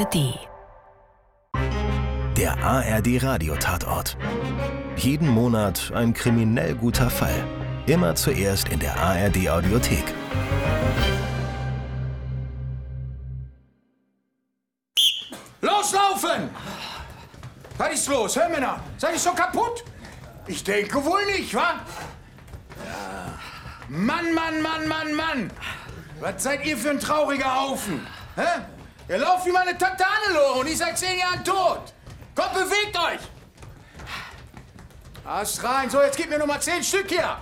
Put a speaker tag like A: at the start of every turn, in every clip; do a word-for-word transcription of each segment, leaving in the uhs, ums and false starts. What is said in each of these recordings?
A: R D. Der A R D-Radiotatort. Jeden Monat ein kriminell guter Fall. Immer zuerst in der A R D-Audiothek.
B: Loslaufen! Was ist los, hä, Männer? Seid ihr schon kaputt? Ich denke wohl nicht, wa? Ja. Mann, Mann, Mann, Mann, Mann! Was seid ihr für ein trauriger Haufen? Hä? Ihr lauft wie meine Tante Hannelore und ich seit zehn Jahren tot. Kommt, bewegt euch! Ast rein. So, jetzt gib mir noch mal zehn Stück hier.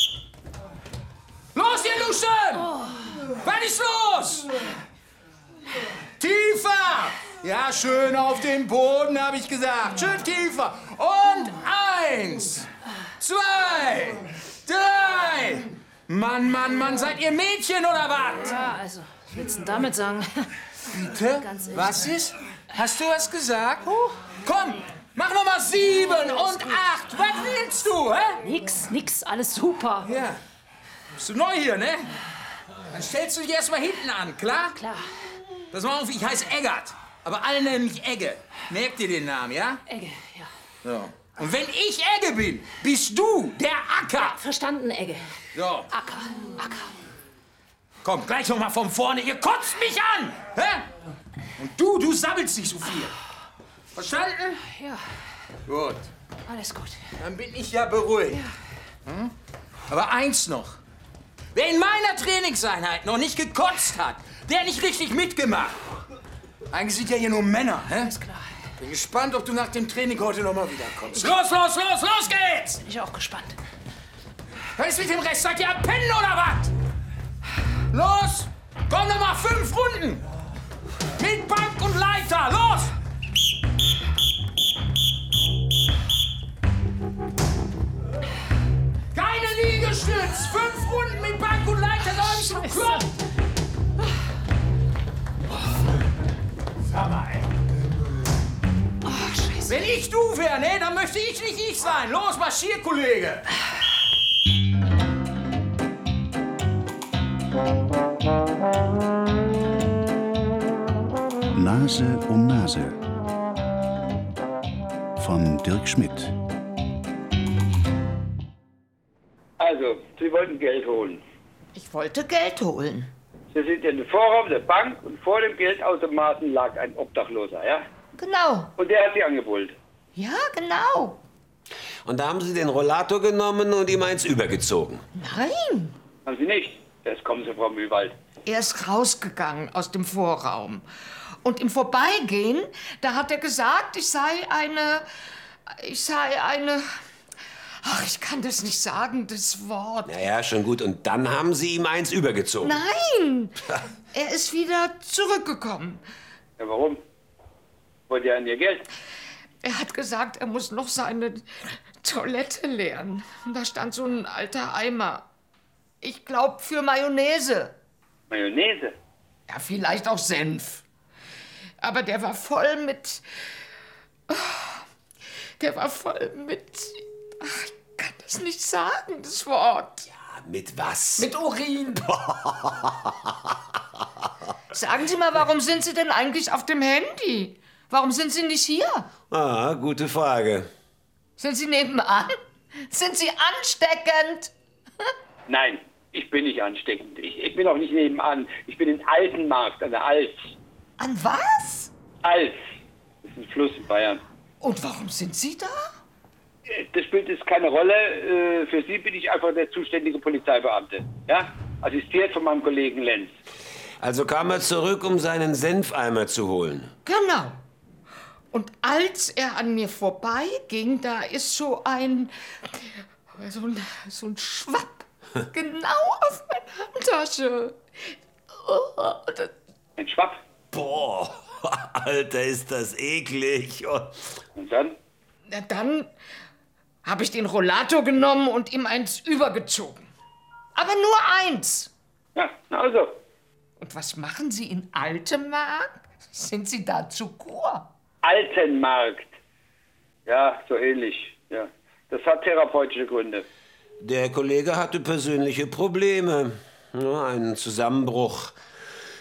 B: Los, ihr Luschen! Oh. Was ist los? Tiefer! Ja, schön auf den Boden, habe ich gesagt. Schön tiefer. Und eins, zwei, drei. Mann, Mann, Mann, seid ihr Mädchen oder was?
C: Ja, also, was willst du denn damit sagen?
B: Bitte? Was ist? Hast du was gesagt? Oh. Komm, mach noch mal sieben und acht. Was willst du, hä?
C: Nix, nix, alles super.
B: Ja. Bist du neu hier, ne? Dann stellst du dich erst mal hinten an, klar?
C: Klar.
B: Pass mal auf, ich heiße Eggert. Aber alle nennen mich Egge. Merkt ihr den Namen, ja?
C: Egge, ja.
B: So. Und wenn ich Egge bin, bist du der Acker.
C: Verstanden, Egge.
B: So.
C: Acker, Acker.
B: Komm, gleich noch mal von vorne. Ihr kotzt mich an. Hä? Und du, du sammelst nicht so viel. Verstanden?
C: Ja.
B: Gut.
C: Alles gut.
B: Dann bin ich ja beruhigt. Ja. Hm? Aber eins noch. Wer in meiner Trainingseinheit noch nicht gekotzt hat, der hat nicht richtig mitgemacht. Eigentlich sind ja hier nur Männer, hä?
C: Ist klar.
B: Bin gespannt, ob du nach dem Training heute noch mal wiederkommst. Los, los, los, los geht's!
C: Bin ich auch gespannt.
B: Was ist mit dem Rest? Seid ihr am Pennen oder was? Los! Komm noch mal fünf Runden! Mit Bank und Leiter, los! Keine Liegestütz! Fünf Runden mit Bank und Leiter, da hab ich zum Klopf! Sag mal, ey.
C: Oh, Scheiße.
B: Wenn ich du wär, ne, dann möchte ich nicht ich sein. Los, marschier, Kollege!
D: Nase um Nase von Dirk Schmidt.
E: Also, Sie wollten Geld holen.
F: Ich wollte Geld holen.
E: Sie sind in den Vorraum der Bank und vor dem Geldautomaten lag ein Obdachloser, ja?
F: Genau.
E: Und der hat Sie angebrüllt.
F: Ja, genau.
G: Und da haben Sie den Rollator genommen und ihm eins übergezogen.
F: Nein.
E: Haben Sie nicht? Jetzt kommen Sie, Frau Mühlwald.
F: Er ist rausgegangen aus dem Vorraum. Und im Vorbeigehen, da hat er gesagt, ich sei eine... Ich sei eine... Ach, ich kann das nicht sagen, das Wort.
G: Naja, schon gut. Und dann haben Sie ihm eins übergezogen.
F: Nein! Er ist wieder zurückgekommen.
E: Ja, warum? Wollt ihr an Ihr Geld?
F: Er hat gesagt, er muss noch seine Toilette leeren. Und da stand so ein alter Eimer. Ich glaube, für Mayonnaise.
E: Mayonnaise?
F: Ja, vielleicht auch Senf. Aber der war voll mit... Der war voll mit... Ach, ich kann das nicht sagen, das Wort.
G: Ja, mit was?
F: Mit Urin. Sagen Sie mal, warum sind Sie denn eigentlich auf dem Handy? Warum sind Sie nicht hier?
G: Ah, gute Frage.
F: Sind Sie nebenan? Sind Sie ansteckend?
E: Nein, ich bin nicht ansteckend. Ich, ich bin auch nicht nebenan. Ich bin in Altenmarkt an der Alz.
F: An was?
E: Alz. Das ist ein Fluss in Bayern.
F: Und warum sind Sie da?
E: Das spielt jetzt keine Rolle. Für Sie bin ich einfach der zuständige Polizeibeamte. Ja? Assistiert von meinem Kollegen Lenz.
G: Also kam er zurück, um seinen Senfeimer zu holen.
F: Genau. Und als er an mir vorbeiging, da ist so ein... so ein, so ein Schwapp genau auf meine Handtasche. Oh, das...
E: Ein Schwapp?
G: Boah, Alter, ist das eklig.
E: Und dann?
F: Na, dann habe ich den Rollator genommen und ihm eins übergezogen. Aber nur eins.
E: Ja, na also.
F: Und was machen Sie in Altenmarkt? Sind Sie da zu Kur?
E: Altenmarkt. Ja, so ähnlich. Ja. Das hat therapeutische Gründe.
G: Der Kollege hatte persönliche Probleme. Ja, einen Zusammenbruch.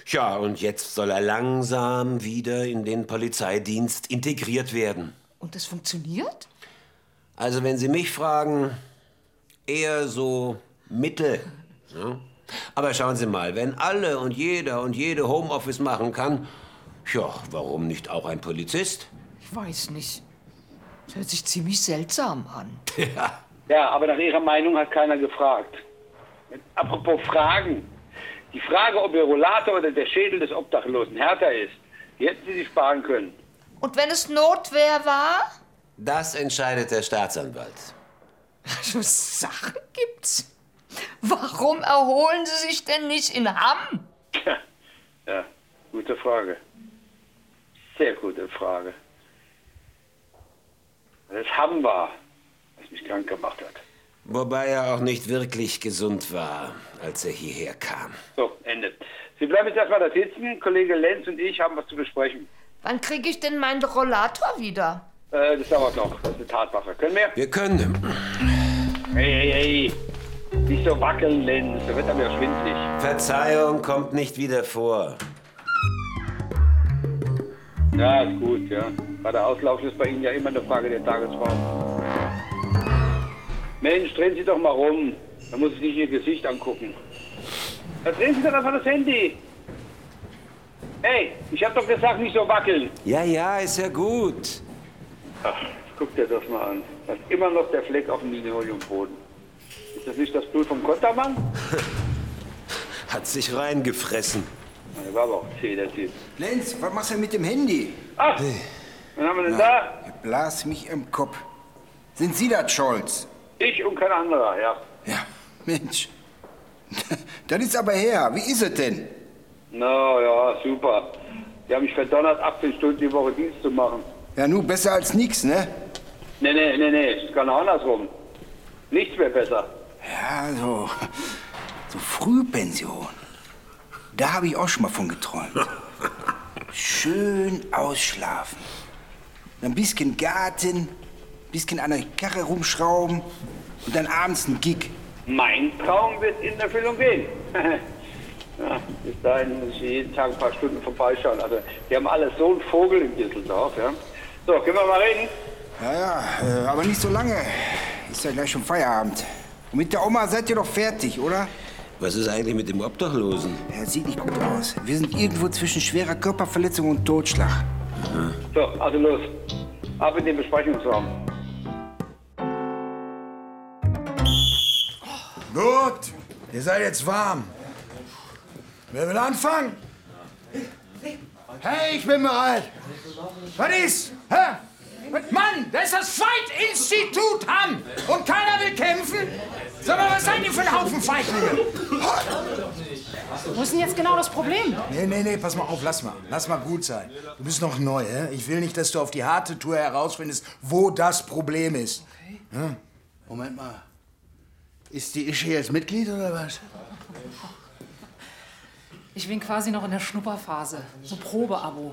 G: Tja, und jetzt soll er langsam wieder in den Polizeidienst integriert werden.
F: Und das funktioniert?
G: Also, wenn Sie mich fragen, eher so mittel. Ja? Aber schauen Sie mal, wenn alle und jeder und jede Homeoffice machen kann, ja, warum nicht auch ein Polizist?
F: Ich weiß nicht. Das hört sich ziemlich seltsam an.
G: Ja.
E: Ja, aber nach Ihrer Meinung hat keiner gefragt. Apropos Fragen. Die Frage, ob Ihr Rollator oder der Schädel des Obdachlosen härter ist, die hätten Sie sich sparen können.
F: Und wenn es Notwehr war?
G: Das entscheidet der Staatsanwalt.
F: So Sachen gibt's. Warum erholen Sie sich denn nicht in Hamm?
E: Tja, ja, gute Frage. Sehr gute Frage. Das Hamm war, was mich krank gemacht hat.
G: Wobei er auch nicht wirklich gesund war, als er hierher kam.
E: So, Ende. Sie bleiben jetzt erstmal da sitzen. Kollege Lenz und ich haben was zu besprechen.
F: Wann kriege ich denn meinen Rollator wieder?
E: Äh, das dauert noch. Das ist eine Tatsache. Können wir?
G: Wir können.
E: Hey, hey, hey. Nicht so wackeln, Lenz. Da wird er mir schwindelig.
G: Verzeihung kommt nicht wieder vor.
E: Ja, ist gut, ja. Bei der Auslauf ist bei Ihnen ja immer eine Frage der Tagesform. Mensch, drehen Sie doch mal rum. Da muss ich nicht Ihr Gesicht angucken. Da drehen Sie doch einfach das Handy. Hey, ich hab doch gesagt, nicht so wackeln.
G: Ja, ja, ist ja gut.
E: Ach, guck dir das mal an. Da ist immer noch der Fleck auf dem Linoleumboden. Ist das nicht das Blut vom Kontermann?
G: Hat sich reingefressen.
E: Der war aber auch zäh, der Typ.
B: Lenz, was machst du denn mit dem Handy?
E: Ach, was haben wir denn da?
B: Ihr blas mich im Kopf. Sind Sie das, Scholz?
E: Ich und kein anderer, ja.
B: Ja, Mensch. Das ist aber her. Wie ist es denn?
E: Na ja, super. Die haben mich verdonnert, achtzehn Stunden die Woche Dienst zu machen.
B: Ja, nu, besser als nix, ne?
E: Nee, nee, nee, nee, ist genau andersrum. Nichts mehr besser.
B: Ja, so, so Frühpension. Da habe ich auch schon mal von geträumt. Schön ausschlafen. Ein bisschen Garten, ein bisschen an der Karre rumschrauben und dann abends ein Gig.
E: Mein Traum wird in Erfüllung gehen. Ja, bis dahin muss ich jeden Tag ein paar Stunden vorbeischauen. Also, die haben alle so einen Vogel in Düsseldorf, ja. So, können wir mal reden?
B: Ja, ja, äh, aber nicht so lange. Ist ja gleich schon Feierabend. Und mit der Oma seid ihr doch fertig, oder?
G: Was ist eigentlich mit dem Obdachlosen?
B: Ja, sieht nicht gut aus. Wir sind irgendwo zwischen schwerer Körperverletzung und Totschlag.
G: Mhm.
E: So, also los. Ab in den Besprechungsraum.
B: Gut, ihr seid jetzt warm. Wer will anfangen? Hey, ich bin bereit. Was ist? Hä? Mann, das ist das Fight-Institut Hamm. Und keiner will kämpfen? Sag mal, was seid ihr für ein Haufen Feiglinge?
C: Wo ist denn jetzt genau das Problem?
B: Nee, nee, nee, pass mal auf, lass mal. Lass mal gut sein. Du bist noch neu, hä? Ich will nicht, dass du auf die harte Tour herausfindest, wo das Problem ist.
H: Okay. Moment mal. Ist die Ische jetzt Mitglied oder was?
C: Ich bin quasi noch in der Schnupperphase. So Probeabo.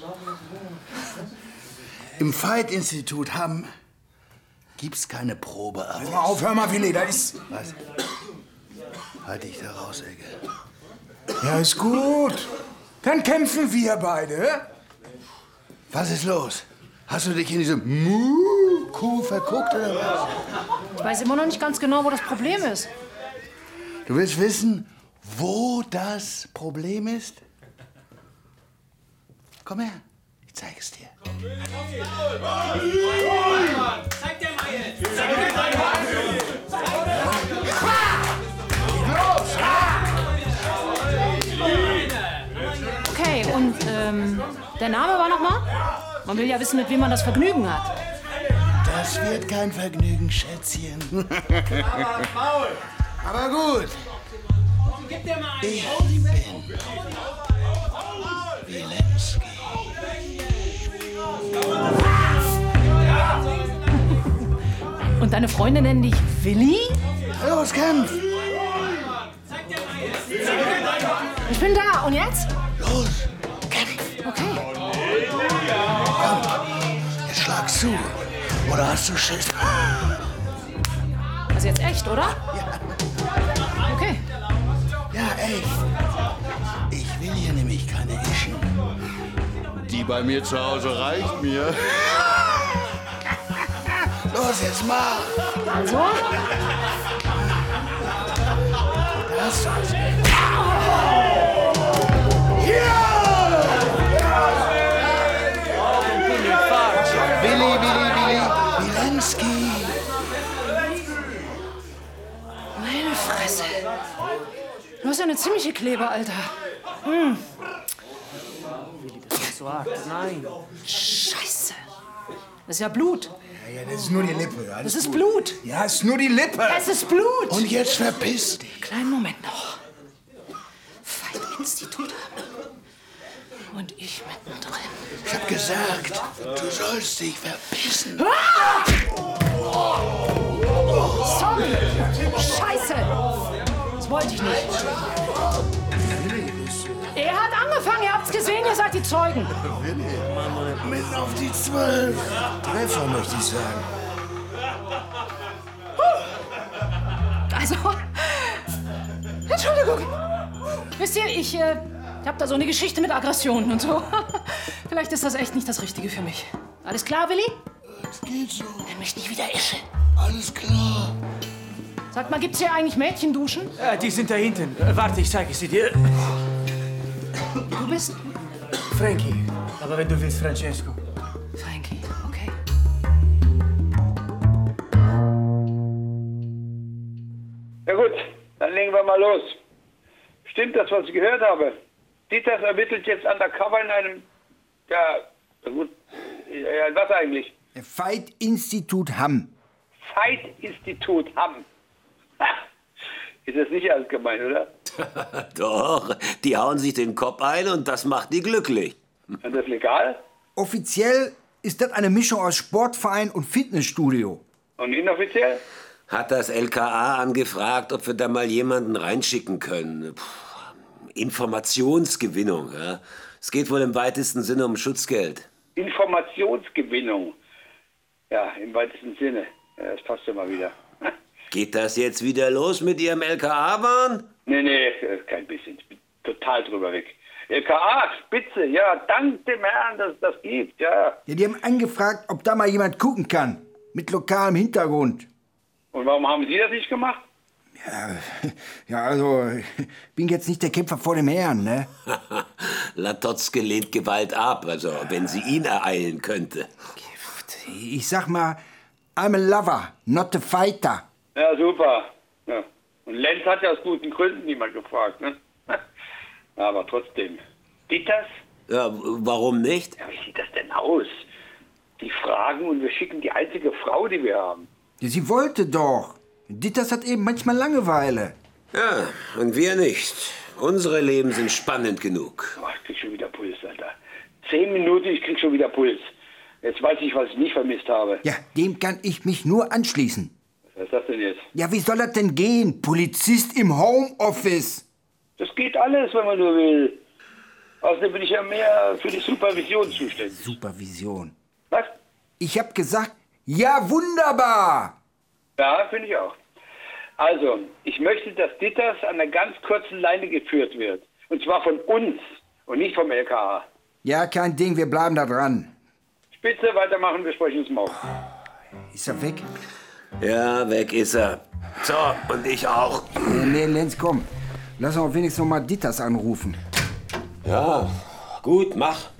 H: Im Fight-Institut Hamm gibt's keine Probeabo.
B: Hör mal auf, hör mal, Willi, da ist...
H: Was? Halt dich da raus, Ecke.
B: Ja, ist gut. Dann kämpfen wir beide, hä?
H: Was ist los? Hast du dich in diese Mu-Kuh verguckt oder was?
C: Ich weiß immer noch nicht ganz genau, wo das Problem ist.
H: Du willst wissen, wo das Problem ist? Komm her, ich zeig es dir.
I: Zeig dir mal jetzt! Zeig dir mal jetzt!
C: Okay, und ähm, der Name war noch mal? Man will ja wissen, mit wem man das Vergnügen hat.
H: Das wird kein Vergnügen, Schätzchen. Aber gut.
I: Gib dir mal einen!
H: Ich bin Wilemski.
C: Und deine Freunde nennen dich Willi?
H: Los, kämpf!
C: Ich bin da. Und jetzt?
H: Los, kämpf!
C: Okay.
H: Komm, jetzt schlag zu. Oder hast du Schiss?
C: Also jetzt echt, oder?
H: Ja.
C: Okay.
H: Ja, echt. Ich will hier nämlich bei mir zu Hause reicht mir. Los, jetzt mach!
C: Also?
H: Das war's. Willi, Willi, Willi, Wilenski.
C: Meine Fresse. Du hast ja eine ziemliche Kleber, Alter. Hm.
I: Das ist so hart. Nein.
C: Scheiße. Das ist ja Blut.
B: Ja, ja, das ist nur die Lippe. Alles
C: Das ist
B: gut.
C: Blut.
B: Ja, es ist nur die Lippe.
C: Es ist Blut.
H: Und jetzt verpiss dich.
C: Kleinen Moment noch. Feind-Institut haben. Und ich mittendrin.
H: Ich hab gesagt, du sollst dich verpissen.
C: Ah! Sorry. Scheiße. Das wollte ich nicht. Er hat angefangen, ihr habt's gesehen, ihr seid die Zeugen.
H: Mitten auf die Zwölf.
B: Treffer, möchte ich sagen.
C: Also, Entschuldigung. Wisst ihr, ich, äh, ich hab da so eine Geschichte mit Aggressionen und so. Vielleicht ist das echt nicht das Richtige für mich. Alles klar, Willi?
H: Es geht so.
C: Nenn mich nicht wieder Ische.
H: Alles klar.
C: Sag mal, gibt's hier eigentlich Mädchenduschen?
I: Äh, die sind da hinten. Äh, warte, ich zeige sie dir.
C: Du bist
I: Frankie. Aber wenn du willst, Francesco.
C: Frankie, okay.
E: Ja gut, dann legen wir mal los. Stimmt das, was ich gehört habe? Dieters ermittelt jetzt undercover in einem, ja, na gut, ja, was eigentlich?
J: Veit-Institut Hamm.
E: Veit-Institut Hamm. Ha, ist das nicht alles gemeint, oder?
G: Doch, die hauen sich den Kopf ein und das macht die glücklich.
E: Ist das legal?
J: Offiziell ist das eine Mischung aus Sportverein und Fitnessstudio.
E: Und inoffiziell?
G: Hat das L K A angefragt, ob wir da mal jemanden reinschicken können. Puh, Informationsgewinnung, ja. Es geht wohl im weitesten Sinne um Schutzgeld.
E: Informationsgewinnung. Ja, im weitesten Sinne. Ja, das passt ja mal wieder.
G: Geht das jetzt wieder los mit Ihrem L K A-Wahn?
E: Nee, nee, kein bisschen. Ich bin total drüber weg. L K A, Spitze, ja, dank dem Herrn, dass es das gibt, ja.
J: Ja, die haben angefragt, ob da mal jemand gucken kann. Mit lokalem Hintergrund.
E: Und warum haben Sie das nicht gemacht?
J: Ja, ja also, ich bin jetzt nicht der Kämpfer vor dem Herrn, ne?
G: Latotzke lehnt Gewalt ab, also wenn sie ihn ereilen könnte.
J: Ich sag mal, I'm a lover, not a fighter.
E: Ja, super. Ja. Und Lenz hat ja aus guten Gründen niemand gefragt, ne? Aber trotzdem. Dieters?
G: Ja, warum nicht?
E: Ja, wie sieht das denn aus? Die fragen und wir schicken die einzige Frau, die wir haben.
J: Ja, sie wollte doch. Dieters hat eben manchmal Langeweile.
G: Ja, und wir nicht. Unsere Leben sind spannend genug.
E: Oh, ich krieg schon wieder Puls, Alter. Zehn Minuten, ich krieg schon wieder Puls. Jetzt weiß ich, was ich nicht vermisst habe.
J: Ja, dem kann ich mich nur anschließen.
E: Was ist das denn jetzt?
J: Ja, wie soll das denn gehen? Polizist im Homeoffice.
E: Das geht alles, wenn man nur will. Außerdem bin ich ja mehr für die Supervision zuständig.
J: Supervision.
E: Was?
J: Ich hab gesagt, ja, wunderbar.
E: Ja, finde ich auch. Also, ich möchte, dass Dieters an einer ganz kurzen Leine geführt wird. Und zwar von uns und nicht vom L K A.
J: Ja, kein Ding, wir bleiben da dran.
E: Spitze, weitermachen, wir sprechen uns morgen.
J: Ist er weg?
G: Ja, weg ist er. So, und ich auch.
J: Nee, nee, Lenz, komm. Lass uns wenigstens noch mal Dieters anrufen.
G: Ja, gut, mach.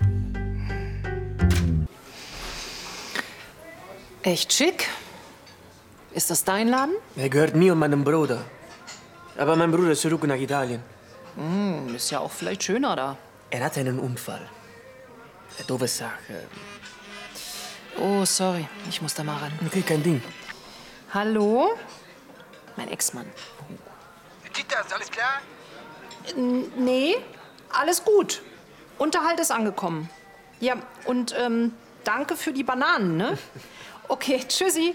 C: Echt schick. Ist das dein Laden?
I: Er gehört mir und meinem Bruder. Aber mein Bruder ist zurück nach Italien.
C: Hm, ist ja auch vielleicht schöner da.
I: Er hatte einen Unfall. Eine doofe Sache.
C: Oh, sorry. Ich muss da mal ran.
I: Okay, kein Ding.
C: Hallo? Mein Ex-Mann.
J: Dieters, alles klar?
C: N nee, alles gut. Unterhalt ist angekommen. Ja, und ähm, danke für die Bananen, ne? Okay, tschüssi.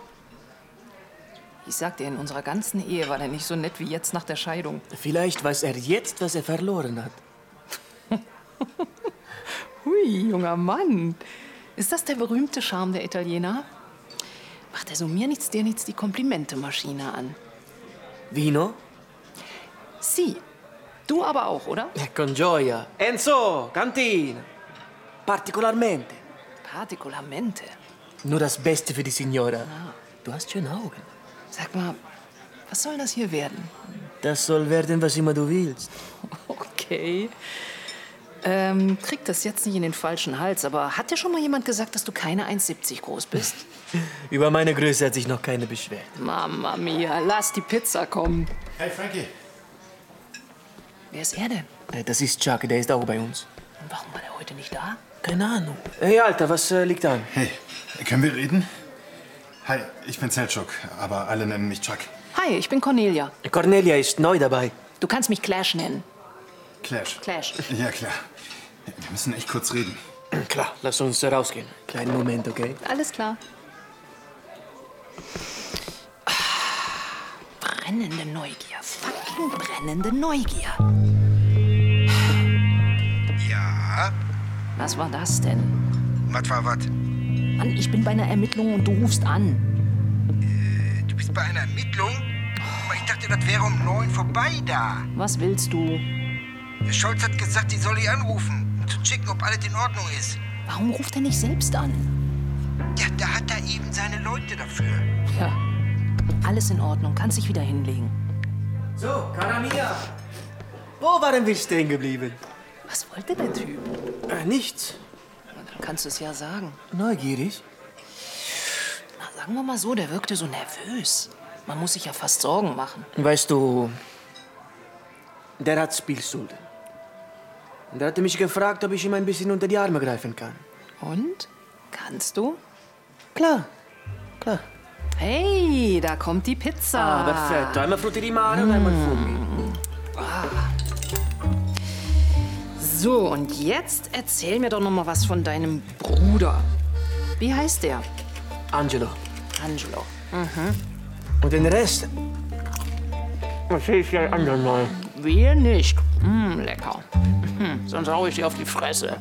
C: Ich sag dir, in unserer ganzen Ehe war der nicht so nett wie jetzt nach der Scheidung.
I: Vielleicht weiß er jetzt, was er verloren hat.
C: Hui, junger Mann. Ist das der berühmte Charme der Italiener? Macht er so mir nichts, dir nichts die Komplimente-Maschine an?
I: Vino?
C: Sie. Du aber auch, oder?
I: Con gioia. Enzo, Cantina.
K: Particolarmente.
C: Particolarmente.
K: Nur das Beste für die Signora. Du hast schöne Augen.
C: Sag mal, was soll das hier werden?
K: Das soll werden, was immer du willst.
C: Okay. Ähm, krieg das jetzt nicht in den falschen Hals, aber hat dir schon mal jemand gesagt, dass du keine eins siebzig groß bist?
K: Über meine Größe hat sich noch keine beschwert.
C: Mama mia, lass die Pizza kommen.
B: Hey, Frankie.
C: Wer ist er denn?
K: Äh, Das ist Chuck, der ist auch bei uns.
C: Und warum war der heute nicht da?
K: Keine Ahnung. Hey, Alter, was äh, liegt an?
B: Hey, können wir reden? Hi, ich bin Selçuk, aber alle nennen mich Chuck.
C: Hi, ich bin Cornelia.
K: Cornelia ist neu dabei.
C: Du kannst mich Clash nennen.
B: Clash.
C: Clash.
B: Ja, klar. Wir müssen echt kurz reden.
K: Klar, lass uns rausgehen. Kleinen Moment, okay?
C: Alles klar. Ah, brennende Neugier. Fucking brennende Neugier.
J: Ja?
C: Was war das denn?
J: Was war was?
C: Mann, ich bin bei einer Ermittlung und du rufst an.
J: Äh, du bist bei einer Ermittlung? Aber ich dachte, das wäre um neun vorbei da.
C: Was willst du?
J: Der Scholz hat gesagt, ich soll dich anrufen, um zu checken, ob alles in Ordnung ist.
C: Warum ruft er nicht selbst an?
J: Ja, da hat er eben seine Leute dafür.
C: Ja. Alles in Ordnung, kannst dich wieder hinlegen.
K: So, cara mia. Wo waren wir stehen geblieben?
C: Was wollte der Typ?
K: Äh, nichts.
C: Na, dann kannst du es ja sagen.
K: Neugierig?
C: Na, sagen wir mal so, der wirkte so nervös. Man muss sich ja fast Sorgen machen.
K: Weißt du, der hat Spielschulden. Und er hatte mich gefragt, ob ich ihm ein bisschen unter die Arme greifen kann.
C: Und? Kannst du?
K: Klar, klar.
C: Hey, da kommt die Pizza.
K: Ah, perfetto. Einmal frutti di mare und einmal Fummi.
C: Ah. So, und jetzt erzähl mir doch noch mal was von deinem Bruder. Wie heißt der?
K: Angelo.
C: Angelo. Mhm.
K: Und den Rest erzähl ich dir ein andermal.
C: Wir nicht. Mm, lecker. Mhm. Sonst hau ich dir auf die Fresse.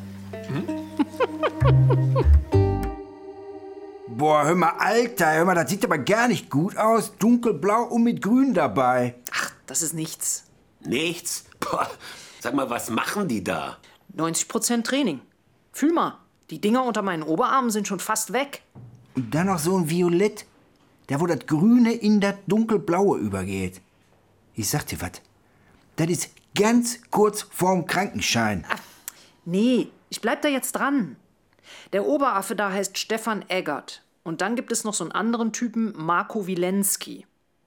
J: Boah, hör mal, Alter, hör mal, das sieht aber gar nicht gut aus. Dunkelblau und mit Grün dabei.
C: Ach, das ist nichts.
G: Nichts? Boah, sag mal, was machen die da?
C: neunzig Prozent Training. Fühl mal, die Dinger unter meinen Oberarmen sind schon fast weg.
J: Und dann noch so ein Violett, da wo das Grüne in das Dunkelblaue übergeht. Ich sag dir was, das ist ganz kurz vorm Krankenschein.
C: Ach, nee, ich bleib da jetzt dran. Der Oberaffe da heißt Stefan Eggert. Und dann gibt es noch so einen anderen Typen, Marco Wilenski.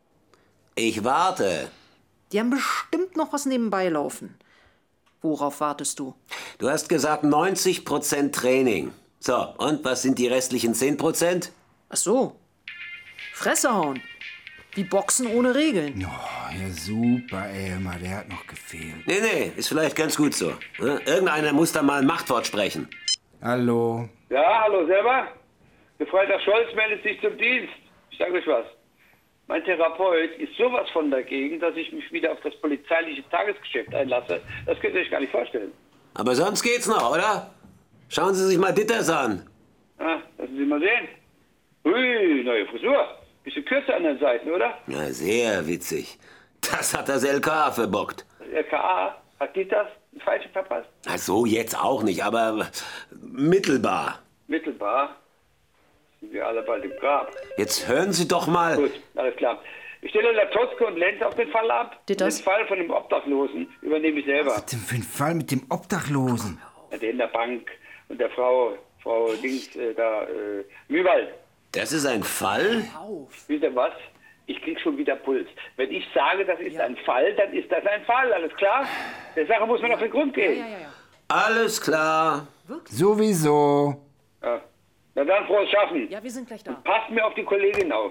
G: Ich warte.
C: Die haben bestimmt noch was nebenbei laufen. Worauf wartest du?
G: Du hast gesagt neunzig Prozent Training. So, und was sind die restlichen zehn Prozent?
C: Ach so. Fresse hauen. Wie Boxen ohne Regeln.
J: Oh, ja super, ey, hör mal, der hat noch gefehlt.
G: Nee, nee, ist vielleicht ganz gut so. Ne? Irgendeiner muss da mal ein Machtwort sprechen.
J: Hallo.
E: Ja, hallo selber. Gefreiter Scholz meldet sich zum Dienst. Ich sage euch was. Mein Therapeut ist sowas von dagegen, dass ich mich wieder auf das polizeiliche Tagesgeschäft einlasse. Das könnt ihr euch gar nicht vorstellen.
G: Aber sonst geht's noch, oder? Schauen Sie sich mal Ditters an.
E: Ah, lassen Sie mal sehen. Hui, neue Frisur. Bisschen kürzer an den Seiten, oder?
G: Ja, sehr witzig. Das hat das L K A verbockt.
E: Das L K A? Hat die das falsch verpasst?
G: Ach so, jetzt auch nicht, aber mittelbar.
E: Mittelbar? Sind wir alle bald im Grab.
G: Jetzt hören Sie doch mal.
E: Gut, alles klar. Ich stelle der Totzke und Lenz auf den Fall ab.
C: Ditters?
E: Den Fall von dem Obdachlosen übernehme ich selber.
J: Was denn für ein Fall mit dem Obdachlosen?
E: Ja, der in der Bank und der Frau, Frau Dings, äh, da, äh, Mühlwald.
G: Das ist ein Fall?
E: Wisst ihr was? Ich krieg schon wieder Puls. Wenn ich sage, das ist ein Fall, dann ist das ein Fall, alles klar? Der Sache muss man auf den Grund gehen.
C: Ja, ja, ja.
G: Alles klar.
J: Sowieso.
E: Ja. Na dann, frohes Schaffen.
C: Ja, wir sind gleich da.
E: Passt mir auf die Kollegin auf.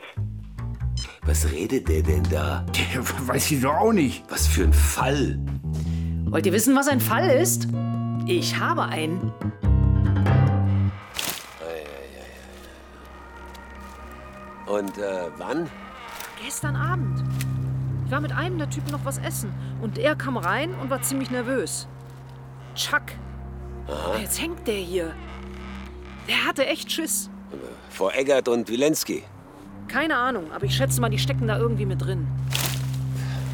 G: Was redet der denn da?
J: Ja, weiß ich doch auch nicht.
G: Was für ein Fall?
C: Wollt ihr wissen, was ein Fall ist? Ich habe einen.
G: Und äh, wann?
C: Gestern Abend. Ich war mit einem der Typen noch was essen. Und er kam rein und war ziemlich nervös. Chuck.
G: Aha.
C: Jetzt hängt der hier. Der hatte echt Schiss.
G: Vor Eggert und Wilenski.
C: Keine Ahnung, aber ich schätze mal, die stecken da irgendwie mit drin.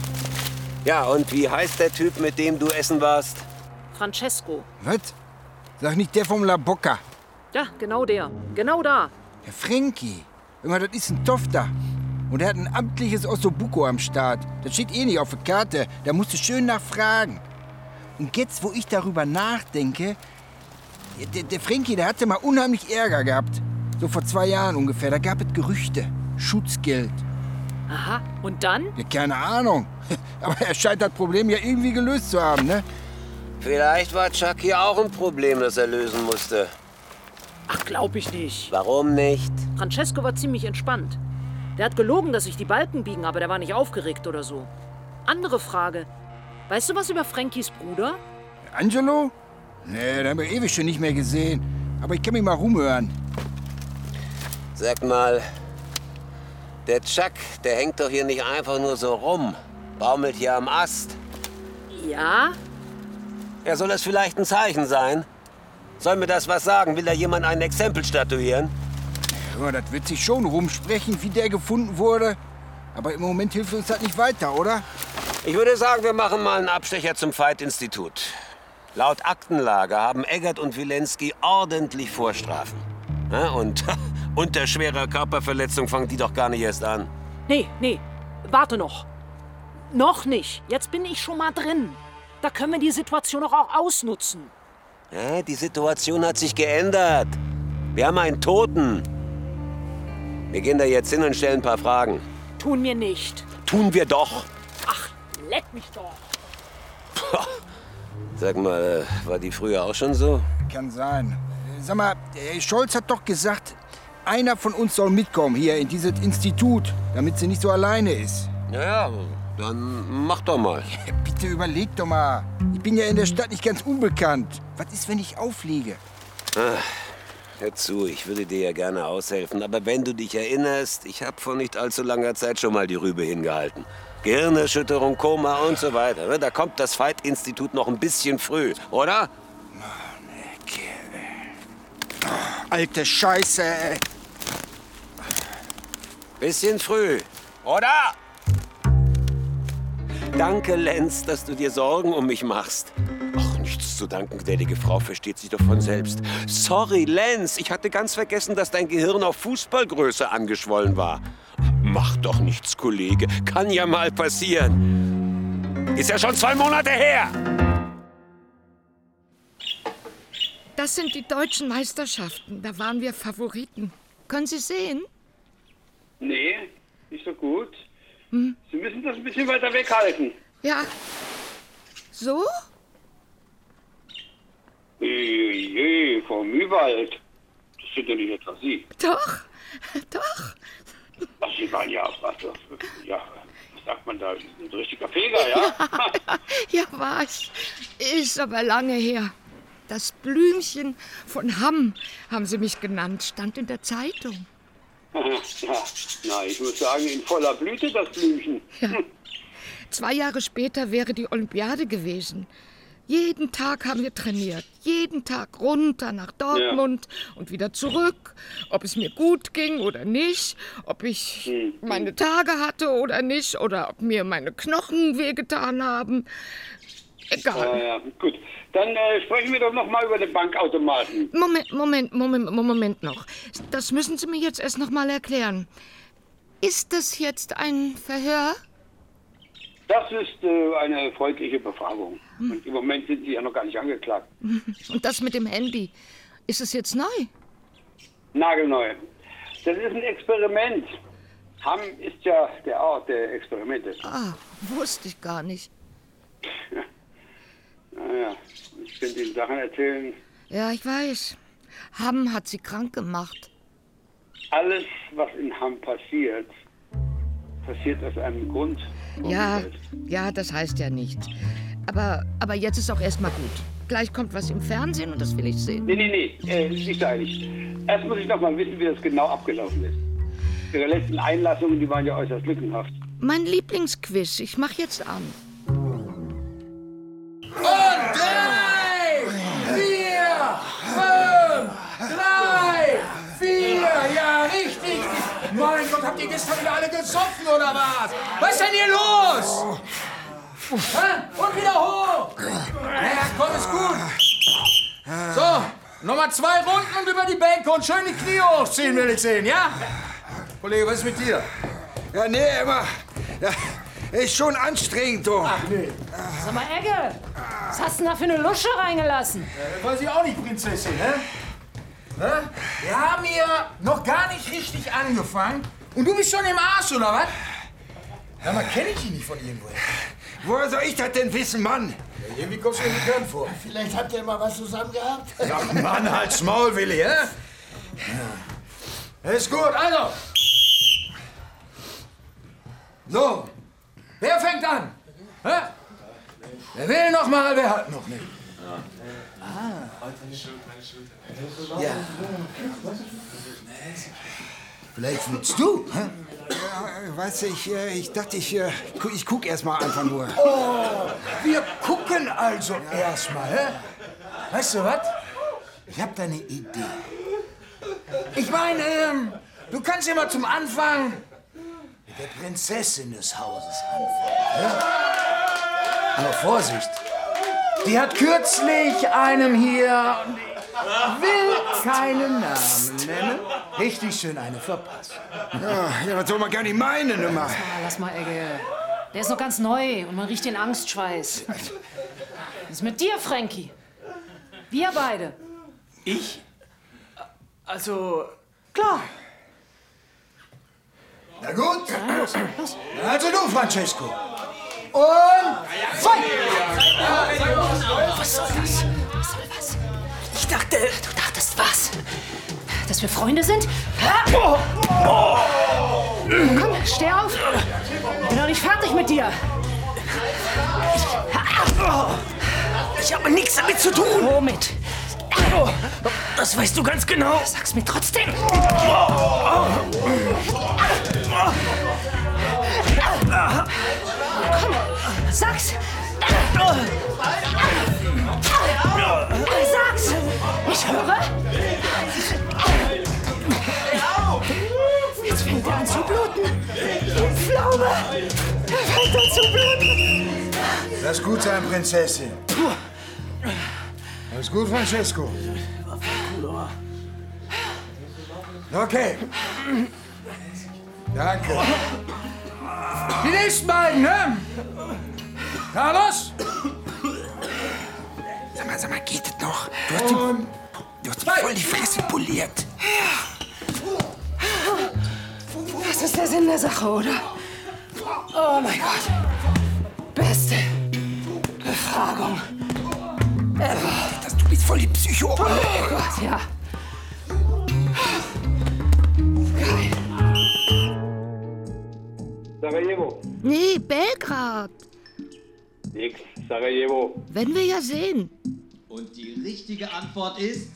G: Ja, und wie heißt der Typ, mit dem du essen warst?
C: Francesco.
J: Was? Sag nicht der vom La Bocca.
C: Ja, genau der. Genau da.
J: Der Frankie. Immer, das ist ein Tofter. Und er hat ein amtliches Ossobuco am Start. Das steht eh nicht auf der Karte. Da musst du schön nachfragen. Und jetzt, wo ich darüber nachdenke, der, der Frankie, der hatte mal unheimlich Ärger gehabt. So vor zwei Jahren ungefähr. Da gab es Gerüchte. Schutzgeld.
C: Aha, und dann?
J: Ja, keine Ahnung. Aber er scheint das Problem ja irgendwie gelöst zu haben, ne?
G: Vielleicht war Chuck hier auch ein Problem, das er lösen musste.
C: Ach, glaub ich nicht.
G: Warum nicht?
C: Francesco war ziemlich entspannt. Der hat gelogen, dass sich die Balken biegen, aber der war nicht aufgeregt oder so. Andere Frage. Weißt du was über Frankies Bruder?
J: Angelo? Nee, den haben wir ewig schon nicht mehr gesehen. Aber ich kann mich mal rumhören.
G: Sag mal, der Chuck, der hängt doch hier nicht einfach nur so rum. Baumelt hier am Ast.
C: Ja?
G: Ja, soll das vielleicht ein Zeichen sein? Soll mir das was sagen? Will da jemand ein Exempel statuieren?
J: Ja, das wird sich schon rumsprechen, wie der gefunden wurde. Aber im Moment hilft uns das nicht weiter, oder?
G: Ich würde sagen, wir machen mal einen Abstecher zum Veit-Institut. Laut Aktenlage haben Eggert und Wilenski ordentlich Vorstrafen. Ja, und unter schwerer Körperverletzung fangen die doch gar nicht erst an.
C: Nee, nee, warte noch. Noch nicht. Jetzt bin ich schon mal drin. Da können wir die Situation doch auch ausnutzen.
G: Ja, die Situation hat sich geändert. Wir haben einen Toten. Wir gehen da jetzt hin und stellen ein paar Fragen.
C: Tun wir nicht.
G: Tun wir doch.
C: Ach, leck mich doch.
G: Sag mal, war die früher auch schon so?
J: Kann sein. Sag mal, Scholz hat doch gesagt, einer von uns soll mitkommen hier in dieses Institut, damit sie nicht so alleine ist.
G: Ja, ja, dann mach doch mal.
J: Ja, bitte überleg doch mal. Ich bin ja in der Stadt nicht ganz unbekannt. Was ist, wenn ich aufliege?
G: Ach, hör zu, ich würde dir ja gerne aushelfen. Aber wenn du dich erinnerst, ich habe vor nicht allzu langer Zeit schon mal die Rübe hingehalten. Gehirnerschütterung, Koma und so weiter. Da kommt das Veit-Institut noch ein bisschen früh, oder?
J: Alte Scheiße, ey.
G: Bisschen früh, oder? Danke, Lenz, dass du dir Sorgen um mich machst. Ach, nichts zu danken, gnädige Frau, versteht sich doch von selbst. Sorry, Lenz, ich hatte ganz vergessen, dass dein Gehirn auf Fußballgröße angeschwollen war. Mach doch nichts, Kollege. Kann ja mal passieren. Ist ja schon zwei Monate her.
F: Das sind die deutschen Meisterschaften. Da waren wir Favoriten. Können Sie sehen?
E: Nee, nicht so gut.
F: Hm?
E: Sie müssen das ein bisschen weiter weghalten.
F: Ja. So?
E: Je, je, Frau Müwald. Das sind ja nicht etwa Sie.
F: Doch, doch.
E: Ach, Sie waren ja, also, ja, was sagt man da, ein richtiger Feger, ja?
F: Ja, war ich. Ist aber lange her. Das Blümchen von Hamm, haben sie mich genannt, stand in der Zeitung.
E: Ja, na, ich muss sagen, in voller Blüte, das Blümchen.
F: Ja. Zwei Jahre später wäre die Olympiade gewesen. Jeden Tag haben wir trainiert. Jeden Tag runter nach Dortmund ja. und wieder zurück. Ob es mir gut ging oder nicht. Ob ich hm. meine Tage hatte oder nicht. Oder ob mir meine Knochen wehgetan haben. Egal.
E: Ja, ja, gut. Dann äh, sprechen wir doch noch mal über den Bankautomaten.
F: Moment, Moment, Moment, Moment noch. Das müssen Sie mir jetzt erst noch mal erklären. Ist das jetzt ein Verhör?
E: Das ist äh, eine freundliche Befragung. Hm. Und im Moment sind Sie ja noch gar nicht angeklagt.
F: Und das mit dem Handy, ist es jetzt neu?
E: Nagelneu. Das ist ein Experiment. Hamm ist ja der Ort der Experimente.
F: Ah, wusste ich gar nicht.
E: Naja, ich könnte Ihnen Sachen erzählen.
F: Ja, ich weiß. Hamm hat sie krank gemacht.
E: Alles, was in Hamm passiert, passiert aus einem Grund.
F: Ja, ja, das heißt ja nichts. Aber, aber jetzt ist auch erstmal gut. Gleich kommt was im Fernsehen und das will ich sehen.
E: Nee, nee, nee, äh, nicht eilig. Erst muss ich noch mal wissen, wie das genau abgelaufen ist. Ihre letzten Einlassungen, die waren ja äußerst lückenhaft.
F: Mein Lieblingsquiz, ich mach jetzt an.
B: Und drei, vier, fünf, drei, vier, ja, richtig. Mein Gott, habt ihr gestern wieder alle gesoffen, oder was? Was ist denn hier los? Hä? Und wieder hoch. Ja, komm, ist gut. So, Nochmal zwei Runden und über die Bänke und schön die Knie hochziehen, will ich sehen, ja? Kollege, was ist mit dir?
J: Ja, nee, immer. Ja, ist schon anstrengend, du.
B: Ach, nee.
C: Sag mal, Egge, was hast du denn da für eine Lusche reingelassen?
B: Ja, weiß ich auch nicht, Prinzessin, ne? ne? Wir haben hier noch gar nicht richtig angefangen und du bist schon im Arsch, oder was? Ja, man kenne ich dich nicht von irgendwoher.
J: Woher soll ich das denn wissen, Mann?
B: Ja, irgendwie kommst du mir bekannt vor.
L: Vielleicht habt ihr mal was zusammen gehabt?
B: Ja, Mann, halt's Maul, Willi, hä? Ja. Ist gut, also. So, wer fängt an? Hä? Wer will noch mal, wer hat noch nicht? Ah. Ja.
J: Vielleicht willst du, hä? Ja, weißt du, ich, ich dachte, ich, ich guck erst mal einfach nur.
B: Oh, wir gucken also erst mal, hä? Weißt du was? Ich hab da eine Idee. Ich meine, ähm, du kannst ja mal zum Anfang mit der Prinzessin des Hauses anfangen. Ja? Aber Vorsicht, die hat kürzlich einem hier, will keinen Namen nennen, richtig schön eine verpasst.
J: Ja, ja, das soll man gar nicht meinen immer.
C: Lass mal, lass mal, Egge. Der ist noch ganz neu und man riecht den Angstschweiß. Was ist mit dir, Frankie? Wir beide.
K: Ich? Also...
C: Klar.
B: Na gut.
C: Ja, los, los.
B: Also du, Francesco. Und Feuer!
C: Was soll das? Was soll was? Ich dachte... Du dachtest was? Dass wir Freunde sind? Oh. Oh. Komm, steh auf. Ich bin noch nicht fertig mit dir. Ich, ich habe nichts damit zu tun. Womit?
K: Das weißt du ganz genau.
C: Sag's mir trotzdem. Komm, sag's. Sag's. Ich höre. Jetzt fängt er an zu bluten. Die Pflaume. Er fängt an zu bluten.
B: Lass gut sein, Prinzessin. Alles gut, Francesco? Okay. Danke. Die nächsten beiden, ne? Carlos?
J: Sag mal, sag mal, geht das noch? Du hast, ihm, du hast ihm voll die Fresse poliert.
C: Das ist der Sinn der Sache, oder? Oh mein Gott. Beste Befragung ever.
J: Das, du bist voll die Psycho.
C: Oh Gott, ja. Geil.
E: Sarajevo.
F: Nee, Belgrad.
E: Nix, Sarajevo.
F: Werden wir ja sehen.
I: Und die richtige Antwort ist...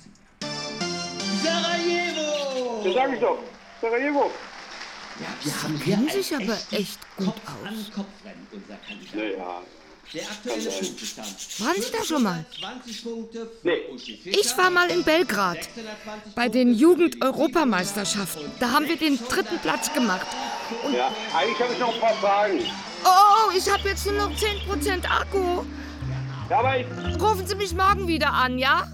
I: Sarajevo!
E: Das sag ich doch. Sarajevo.
I: Ja, wir haben
F: Kennen
I: hier
F: sich
I: ein
F: aber
I: echtes
F: echt gut
I: Kopf
F: aus.
I: an Kopfrennen, unser Kandidat.
E: Naja.
I: Der aktuelle Punktestand.
F: Waren Sie da schon mal?
I: zwanzig Punkte für
E: Nee.
I: Uschi Fischer.
F: Ich war mal in Belgrad. Bei den Jugend-Europameisterschaften. Da haben wir den dritten Platz gemacht. Und
E: Ja, eigentlich habe ich noch ein paar Fragen.
F: oh, ich habe jetzt nur noch zehn Prozent Akku.
E: Ja, aber ich...
F: Rufen Sie mich morgen wieder an, ja?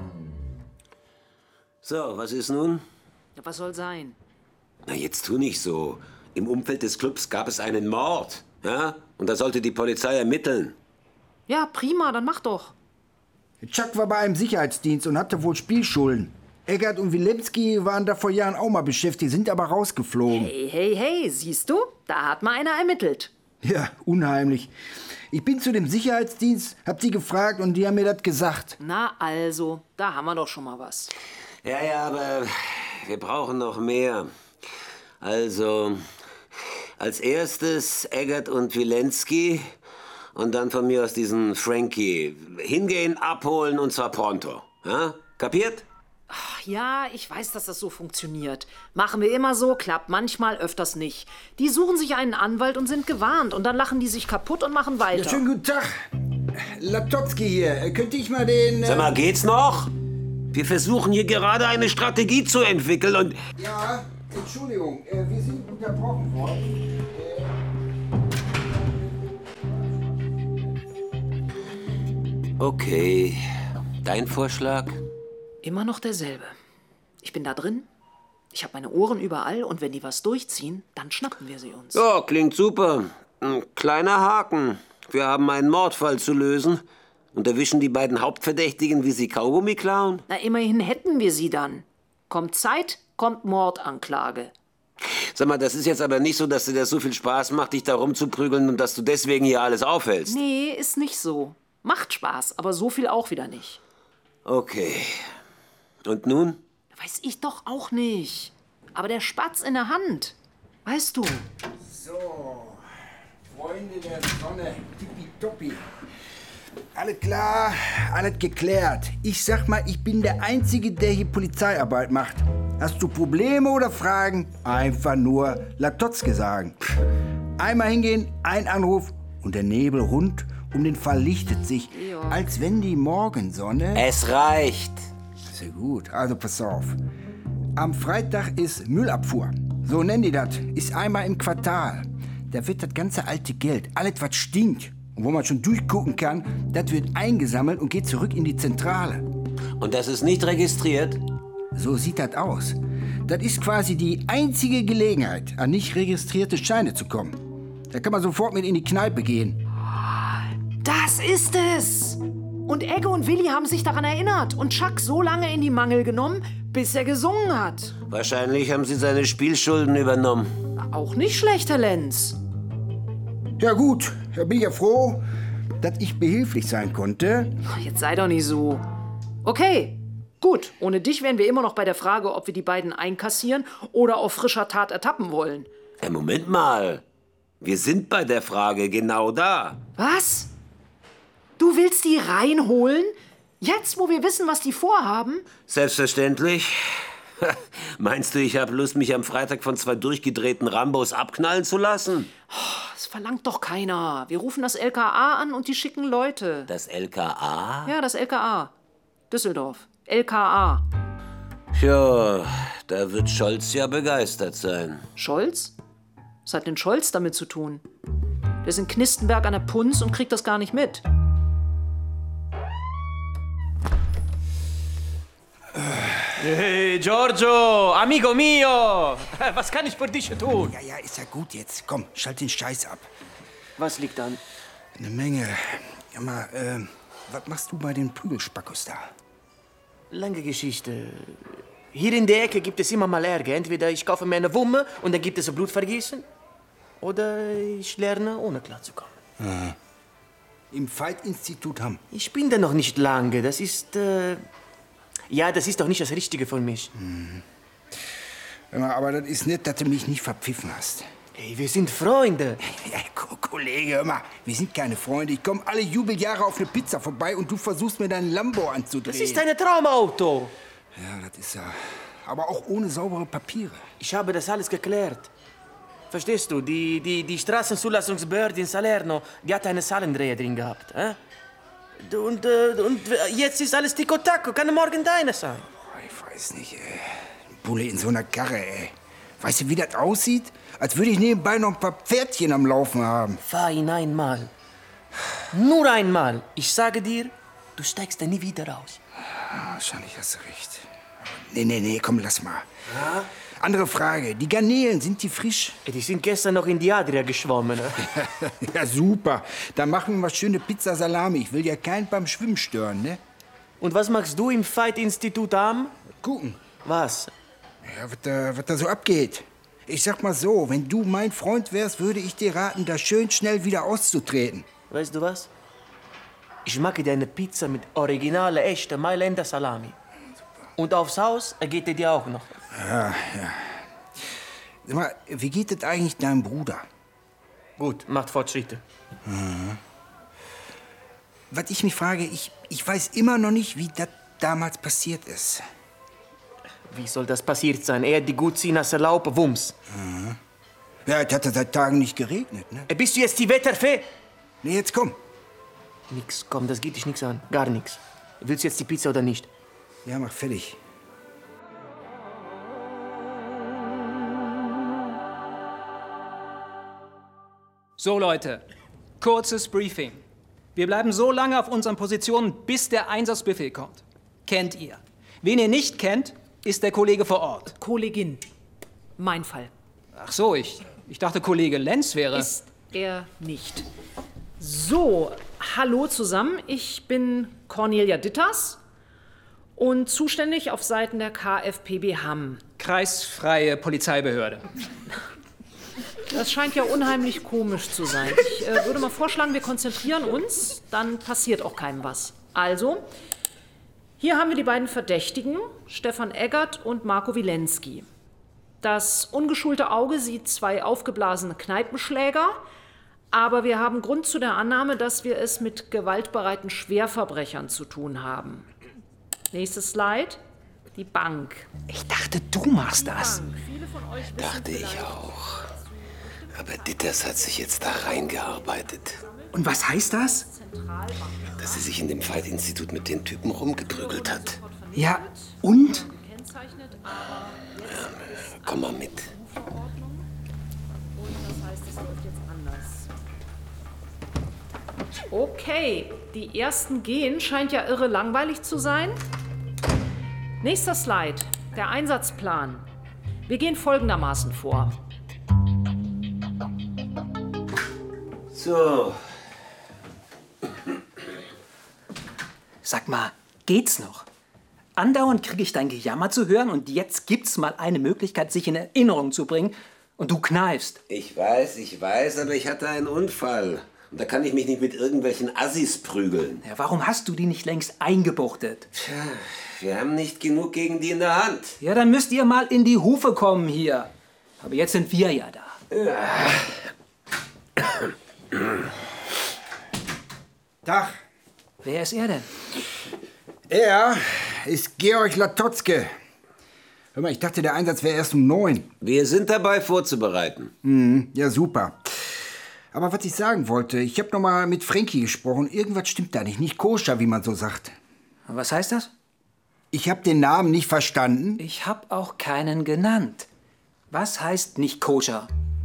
G: So, was ist nun?
C: Ja, was soll sein?
G: Na, jetzt tu nicht so. Im Umfeld des Clubs gab es einen Mord. Ja? Und da sollte die Polizei ermitteln.
C: Ja, prima, dann mach doch.
J: Chuck war bei einem Sicherheitsdienst und hatte wohl Spielschulden. Eggert und Wilemski waren da vor Jahren auch mal beschäftigt, sind aber rausgeflogen.
C: Hey, hey, hey, siehst du? Da hat mal einer ermittelt.
J: Ja, unheimlich. Ich bin zu dem Sicherheitsdienst, hab die gefragt und die haben mir das gesagt.
C: Na also, da haben wir doch schon mal was.
G: Ja, ja, aber wir brauchen noch mehr. Also, als erstes Eggert und Wilenski und dann von mir aus diesen Frankie. Hingehen, abholen und zwar pronto. Ja? Kapiert?
C: Ach, ja, ich weiß, dass das so funktioniert. Machen wir immer so, klappt manchmal, öfters nicht. Die suchen sich einen Anwalt und sind gewarnt und dann lachen die sich kaputt und machen weiter.
J: Ja, schönen guten Tag. Laptowski hier. Könnte ich mal den... Äh
G: Sag mal, geht's noch? Wir versuchen hier gerade eine Strategie zu entwickeln und...
J: Ja, Entschuldigung, äh, wir sind unterbrochen worden.
G: Okay, dein Vorschlag?
C: Immer noch derselbe. Ich bin da drin, ich habe meine Ohren überall und wenn die was durchziehen, dann schnappen wir sie uns.
G: Ja, klingt super. Ein kleiner Haken. Wir haben einen Mordfall zu lösen und erwischen die beiden Hauptverdächtigen, wie sie Kaugummi klauen.
C: Na, immerhin hätten wir sie dann. Kommt Zeit, kommt Mordanklage.
G: Sag mal, das ist jetzt aber nicht so, dass dir das so viel Spaß macht, dich da rumzuprügeln und dass du deswegen hier alles aufhältst.
C: Nee, ist nicht so. Macht Spaß, aber so viel auch wieder nicht.
G: Okay. Und nun?
C: Weiß ich doch auch nicht. Aber der Spatz in der Hand. Weißt du.
J: So, Freunde der Sonne, tippitoppi. Alles klar, alles geklärt. Ich sag mal, ich bin der Einzige, der hier Polizeiarbeit macht. Hast du Probleme oder Fragen? Einfach nur Latotzke sagen. Einmal hingehen, ein Anruf und der Nebel rund um den Fall lichtet sich, ja. Als wenn die Morgensonne...
G: Es reicht.
J: Sehr gut, also pass auf. Am Freitag ist Müllabfuhr. So nennen die das. Ist einmal im Quartal. Da wird das ganze alte Geld, alles was stinkt und wo man schon durchgucken kann, das wird eingesammelt und geht zurück in die Zentrale.
G: Und das ist nicht registriert?
J: So sieht das aus. Das ist quasi die einzige Gelegenheit, an nicht registrierte Scheine zu kommen. Da kann man sofort mit in die Kneipe gehen.
C: Das ist es! Und Egge und Willi haben sich daran erinnert und Chuck so lange in die Mangel genommen, bis er gesungen hat.
G: Wahrscheinlich haben sie seine Spielschulden übernommen.
C: Auch nicht schlecht, Herr Lenz.
J: Ja gut, da bin ich ja froh, dass ich behilflich sein konnte.
C: Jetzt sei doch nicht so. Okay, gut. Ohne dich wären wir immer noch bei der Frage, ob wir die beiden einkassieren oder auf frischer Tat ertappen wollen.
G: Hey, Moment mal. Wir sind bei der Frage genau da.
C: Was? Du willst die reinholen? Jetzt, wo wir wissen, was die vorhaben?
G: Selbstverständlich. Meinst du, ich habe Lust, mich am Freitag von zwei durchgedrehten Rambos abknallen zu lassen?
C: Das verlangt doch keiner. Wir rufen das L K A an und die schicken Leute.
G: Das L K A?
C: Ja, das L K A. Düsseldorf. L K A.
G: Ja, da wird Scholz ja begeistert sein.
C: Scholz? Was hat denn Scholz damit zu tun? Der ist in Knistenberg an der Punz und kriegt das gar nicht mit.
K: Hey, Giorgio, amigo mio! Was kann ich für dich tun?
J: Ja, ja, ist ja gut jetzt. Komm, schalt den Scheiß ab.
K: Was liegt an?
J: Eine Menge. Ja, mal, äh, was machst du bei den Prügelspackos da?
K: Lange Geschichte. Hier in der Ecke gibt es immer mal Ärger. Entweder ich kaufe mir eine Wumme und dann gibt es ein Blutvergießen. Oder ich lerne, ohne klarzukommen.
J: Aha. Im Veit-Institut Hamm.
K: Ich bin da noch nicht lange. Das ist, äh... Ja, das ist doch nicht das Richtige für mich.
J: Mhm. Aber das ist nett, dass du mich nicht verpfiffen hast.
K: Ey, wir sind Freunde.
J: Ja, Kollege, hör mal, wir sind keine Freunde. Ich komme alle Jubeljahre auf eine Pizza vorbei und du versuchst mir dein Lambo anzudrehen.
K: Das ist ein Traumauto.
J: Ja, das ist ja... Aber auch ohne saubere Papiere.
K: Ich habe das alles geklärt. Verstehst du, die, die, die Straßenzulassungsbehörde in Salerno, die hat eine Zahlendreher drin gehabt. Äh? Und, äh, und jetzt ist alles Tico-Taco, kann morgen deine sein.
J: Ich weiß nicht, ey. Bulle in so einer Karre, ey. Weißt du, wie das aussieht? Als würde ich nebenbei noch ein paar Pferdchen am Laufen haben.
K: Fahr ihn einmal. Nur einmal. Ich sage dir, du steigst da nie wieder raus.
J: Ja, wahrscheinlich hast du recht. Nee, nee, nee, komm, lass mal.
K: Ja?
J: Andere Frage. Die Garnelen, sind die frisch?
K: Die sind gestern noch in die Adria geschwommen. Ne?
J: Ja, super. Dann machen wir mal schöne Pizza Salami. Ich will ja keinen beim Schwimmen stören, ne?
K: Und was machst du im Veit-Institut Hamm?
J: Gucken.
K: Was?
J: Ja, was da, was da so abgeht. Ich sag mal so, wenn du mein Freund wärst, würde ich dir raten, da schön schnell wieder auszutreten.
K: Weißt du was? Ich mache dir eine Pizza mit originaler, echter Mailänder Salami. Und aufs Haus geht er dir auch noch.
J: Ja, ja. Sag mal, wie geht es eigentlich deinem Bruder?
K: Gut, macht Fortschritte.
J: Mhm. Was ich mich frage, ich, ich weiß immer noch nicht, wie das damals passiert ist.
K: Wie soll das passiert sein? Er hat die Gutsinasse Laupe, Wumms.
J: Mhm. Ja, es hat ja seit Tagen nicht geregnet, ne?
K: Bist du jetzt die Wetterfee?
J: Nee, jetzt komm.
K: Nix, komm, das geht dich nichts an. Gar nichts. Willst du jetzt die Pizza oder nicht?
J: Ja, mach fertig.
M: So, Leute, kurzes Briefing. Wir bleiben so lange auf unseren Positionen, bis der Einsatzbefehl kommt. Kennt ihr. Wen ihr nicht kennt, ist der Kollege vor Ort.
C: Kollegin. Mein Fall.
M: Ach so, ich, ich dachte, Kollege Lenz wäre...
C: Ist er nicht. So, hallo zusammen. Ich bin Cornelia Ditters und zuständig auf Seiten der K F P B Hamm.
M: Kreisfreie Polizeibehörde.
C: Das scheint ja unheimlich komisch zu sein. Ich äh, würde mal vorschlagen, wir konzentrieren uns, dann passiert auch keinem was. Also, hier haben wir die beiden Verdächtigen, Stefan Eggert und Marco Wilenski. Das ungeschulte Auge sieht zwei aufgeblasene Kneipenschläger, aber wir haben Grund zu der Annahme, dass wir es mit gewaltbereiten Schwerverbrechern zu tun haben. Nächstes Slide. Die Bank.
M: Ich dachte, du machst das.
G: Dachte ich auch. Aber Ditters hat sich jetzt da reingearbeitet.
M: Und was heißt das?
G: Dass sie sich in dem Fight-Institut mit den Typen rumgeprügelt hat.
M: Ja, und?
G: Ja, komm mal mit.
C: Okay, die ersten gehen, scheint ja irre langweilig zu sein. Nächster Slide, der Einsatzplan. Wir gehen folgendermaßen vor.
G: So.
M: Sag mal, geht's noch? Andauernd kriege ich dein Gejammer zu hören und jetzt gibt's mal eine Möglichkeit, sich in Erinnerung zu bringen und du kneifst.
G: Ich weiß, ich weiß, aber ich hatte einen Unfall. Und da kann ich mich nicht mit irgendwelchen Assis prügeln.
M: Ja, warum hast du die nicht längst eingebuchtet?
G: Tja, wir haben nicht genug gegen die in der Hand.
M: Ja, dann müsst ihr mal in die Hufe kommen hier. Aber jetzt sind wir ja da.
G: Ja.
J: Tag.
M: Wer ist er denn?
J: Er ist Georg Latotzke. Hör mal, ich dachte, der Einsatz wäre erst um neun.
G: Wir sind dabei vorzubereiten.
J: Mhm, ja, super. Aber was ich sagen wollte, ich habe noch mal mit Frankie gesprochen. Irgendwas stimmt da nicht. Nicht koscher, wie man so sagt.
M: Was heißt das?
J: Ich habe den Namen nicht verstanden.
M: Ich habe auch keinen genannt. Was heißt nicht koscher?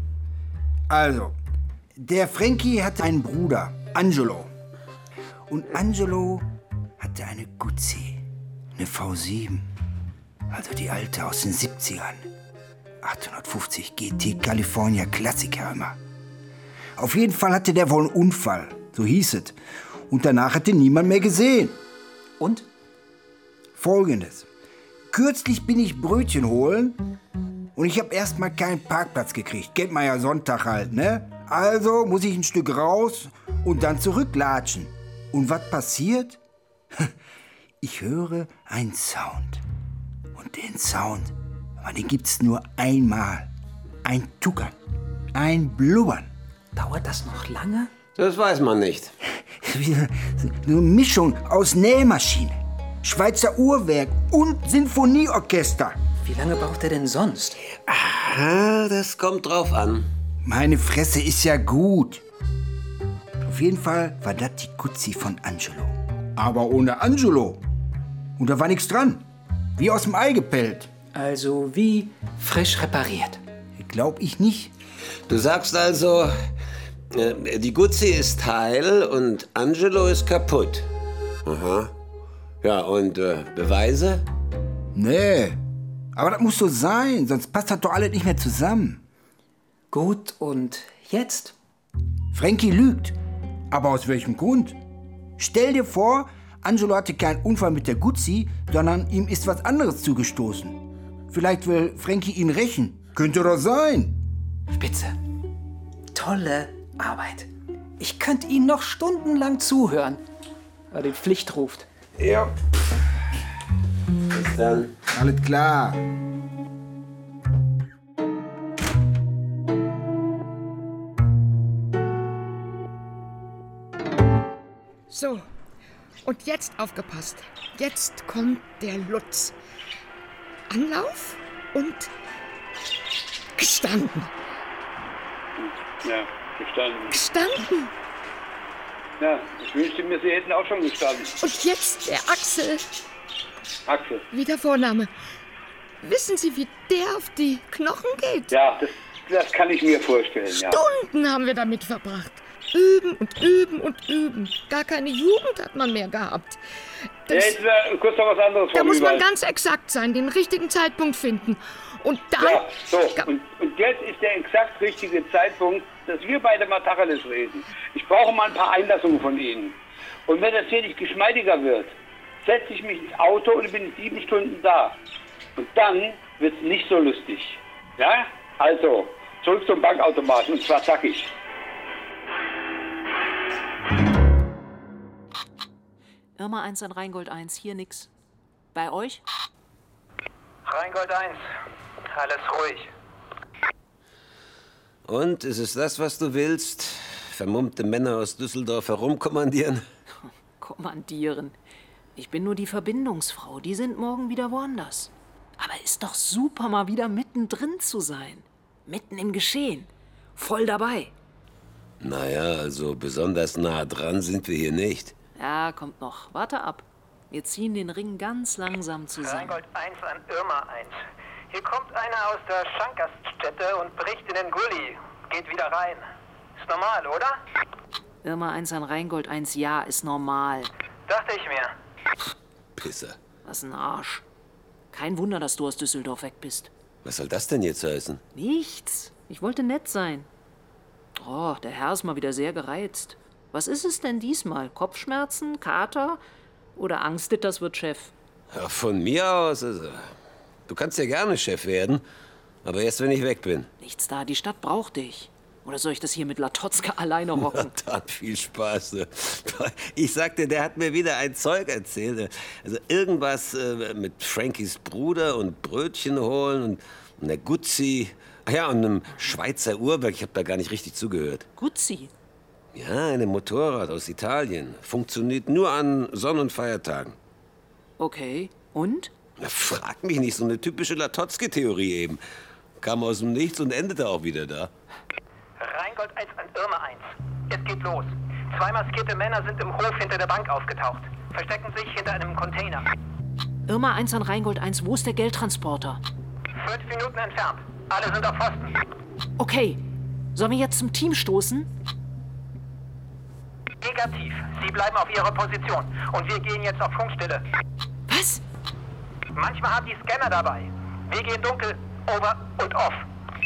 J: Also, der Frankie hatte einen Bruder, Angelo. Und Angelo hatte eine Guzzi, eine V sieben. Also die alte aus den siebzigern. achthundertfünfzig G T California Klassiker immer. Auf jeden Fall hatte der wohl einen Unfall, so hieß es. Und danach hat ihn niemand mehr gesehen.
M: Und?
J: Folgendes. Kürzlich bin ich Brötchen holen und ich habe erst mal keinen Parkplatz gekriegt. Kennt man ja Sonntag halt, ne? Also muss ich ein Stück raus und dann zurücklatschen. Und was passiert? Ich höre einen Sound. Und den Sound, den gibt's nur einmal. Ein Tuckern, ein Blubbern.
M: Dauert das noch lange?
G: Das weiß man nicht.
J: Eine Mischung aus Nähmaschine, Schweizer Uhrwerk und Sinfonieorchester.
M: Wie lange braucht er denn sonst?
G: Aha, das kommt drauf an.
J: Meine Fresse ist ja gut. Auf jeden Fall war das die Guzzi von Angelo. Aber ohne Angelo. Und da war nichts dran. Wie aus dem Ei gepellt.
M: Also wie frisch repariert.
J: Glaub ich nicht.
G: Du sagst also, äh, die Guzzi ist heil und Angelo ist kaputt. Aha. Ja, und äh, Beweise?
J: Nee. Aber das muss so sein, sonst passt das doch alles nicht mehr zusammen.
M: Gut, und jetzt?
J: Frankie lügt. Aber aus welchem Grund? Stell dir vor, Angelo hatte keinen Unfall mit der Guzzi, sondern ihm ist was anderes zugestoßen. Vielleicht will Frankie ihn rächen. Könnte doch sein.
M: Spitze. Tolle Arbeit. Ich könnte Ihnen noch stundenlang zuhören, weil die Pflicht ruft.
G: Ja. Bis dann.
J: Alles klar.
F: So, und jetzt aufgepasst. Jetzt kommt der Lutz. Anlauf und gestanden.
E: Ja, gestanden.
F: Gestanden.
E: Ja, ich wünschte mir, Sie hätten auch schon gestanden.
F: Und jetzt der Axel.
E: Axel.
F: Wie der Vorname. Wissen Sie, wie der auf die Knochen geht?
E: Ja, das, das kann ich mir vorstellen, ja.
F: Stunden haben wir damit verbracht. Üben und üben und üben. Gar keine Jugend hat man mehr gehabt.
E: Ja, jetzt wäre kurz noch was anderes
F: Da
E: von
F: muss man
E: überall.
F: ganz exakt sein, den richtigen Zeitpunkt finden. Und dann...
E: Ja, so. Und, und jetzt ist der exakt richtige Zeitpunkt, dass wir beide mal Tacheles reden. Ich brauche mal ein paar Einlassungen von Ihnen. Und wenn das hier nicht geschmeidiger wird, setze ich mich ins Auto und bin sieben Stunden da. Und dann wird es nicht so lustig. Ja? Also, zurück zum Bankautomaten, und zwar zackig.
N: Irma eins an Rheingold eins, hier nix. Bei euch?
O: Rheingold eins, alles ruhig.
G: Und, ist es das, was du willst? Vermummte Männer aus Düsseldorf herumkommandieren?
N: Kommandieren. Ich bin nur die Verbindungsfrau. Die sind morgen wieder woanders. Aber ist doch super, mal wieder mittendrin zu sein. Mitten im Geschehen. Voll dabei.
G: Naja, also besonders nah dran sind wir hier nicht.
N: Ja, kommt noch. Warte ab. Wir ziehen den Ring ganz langsam zusammen.
O: Rheingold eins an Irma eins. Hier kommt einer aus der Schankgaststätte und bricht in den Gully. Geht wieder rein. Ist normal, oder?
N: Irma eins an Rheingold eins, ja, ist normal.
O: Dachte ich mir.
G: Pisser.
N: Was ein Arsch. Kein Wunder, dass du aus Düsseldorf weg bist.
G: Was soll das denn jetzt heißen?
N: Nichts. Ich wollte nett sein. Oh, der Herr ist mal wieder sehr gereizt. Was ist es denn diesmal? Kopfschmerzen, Kater oder Angst, das wird Chef?
G: Ja, von mir aus, also, du kannst ja gerne Chef werden, aber erst, wenn ich weg bin.
N: Nichts da, die Stadt braucht dich. Oder soll ich das hier mit Latotzka alleine rocken?
G: Dann viel Spaß. Ich sagte, der hat mir wieder ein Zeug erzählt. Also irgendwas äh, mit Frankies Bruder und Brötchen holen und einer Guzzi. Ach ja, und einem Schweizer Uhrwerk. Ich habe da gar nicht richtig zugehört.
N: Guzzi?
G: Ja, ein Motorrad aus Italien. Funktioniert nur an Sonn- und Feiertagen.
N: Okay, und?
G: Na, frag mich nicht, so eine typische Latotzki-Theorie eben. Kam aus dem Nichts und endete auch wieder da.
O: Rheingold eins an Irma eins. Es geht los. Zwei maskierte Männer sind im Hof hinter der Bank aufgetaucht. Verstecken sich hinter einem Container.
N: Irma eins an Rheingold eins, wo ist der Geldtransporter?
O: Fünf Minuten entfernt. Alle sind auf Pfosten.
N: Okay, sollen wir jetzt zum Team stoßen?
O: Negativ. Sie bleiben auf ihrer Position. Und wir gehen jetzt auf Funkstille.
N: Was?
O: Manchmal haben die Scanner dabei. Wir gehen dunkel, over und off.